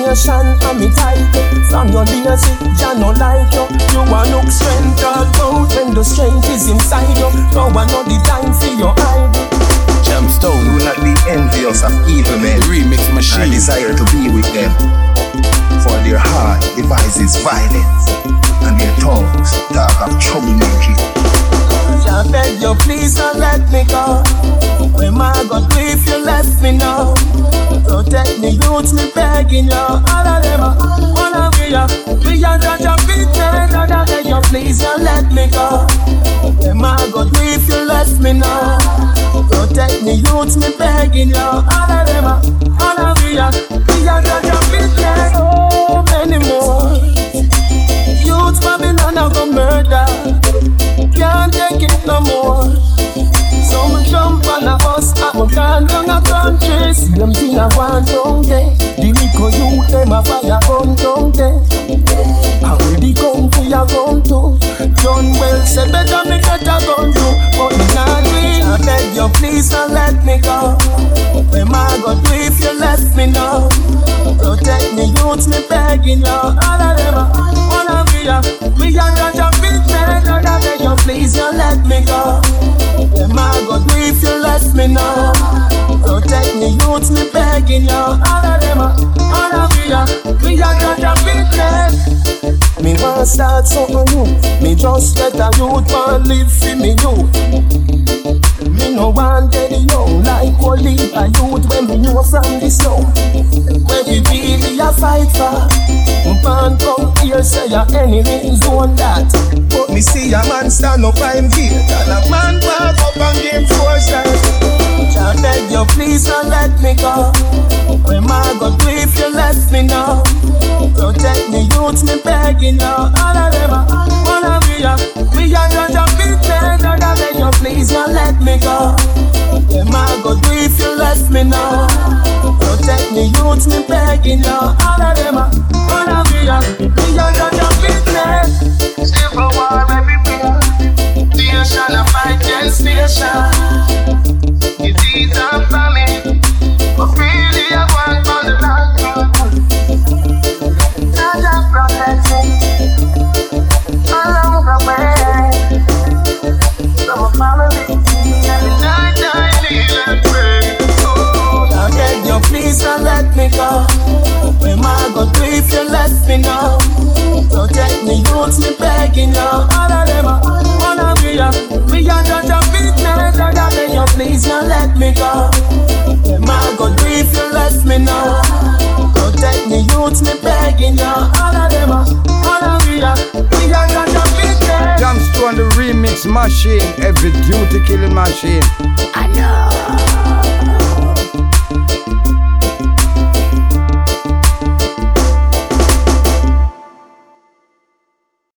nation and me title. From your lazy, Jah no like you. You a look strength all out when the strength is inside you. Now I know the time for your idol. Jamstone, Do not be envious of evil men. remix machine. I desire to be with them. For their heart devises violence, and their tongues talk of troublemaking. I beg you, please don't let me go. When my God, if you left me now, protect me, youth, me begging you. All of them, all of you, we are such a big man. I beg you, please don't let me go. When my God, if you left me now, protect me, youth, me begging you. All of them, all of you, we are such a big man. So many more youth, Babylon, I go murder. Can't take it no more. So me jump on a bus, I'm gone down a country. See them thing I want down there. The little youth, them a fire gun down there. I ready come to your gun too. John Well said better me get a gun too. But me not win. I beg you please don't let me go. When my God do if you left me now. Protect me youth, me begging you. All of them, all of you. We are not a big man. I beg you please don't let me go. When my God do if you left me now. Protect me youth, me begging you. All of them, all of you. We are not a big man. Me want start something new. Me just let a youth want live for me youth. Me no want dead young like only a youth when me know from the snow. When we really a fight for. Man come here say your enemy zone that. But me see a man stand up by him gate, and a man walk up and give foresight. I beg you please don't let me go. When my God if you left me now. Protect me youth, me begging you. All of them, all of you. We are not a big man. I beg you please don't let me go. When my God if you left me now. Protect me youth, me begging you. All of them, all of you. We are not a big man. Civil war everywhere. Station a fight against station. Disease and famine. But really I want for the land. Jah protect me along the way. So my family every night I kneel and pray. I beg you please don't let me go. When my God if you left me now. Protect me youth, me begging you. All of them, all of you. We are not a big man. I beg you please don't let me go. When my God if you left me now. Protect me youth, me begging you. All of them, all of you. We are not a big man. Jamstone the remix machine, every duty killing machine. I know.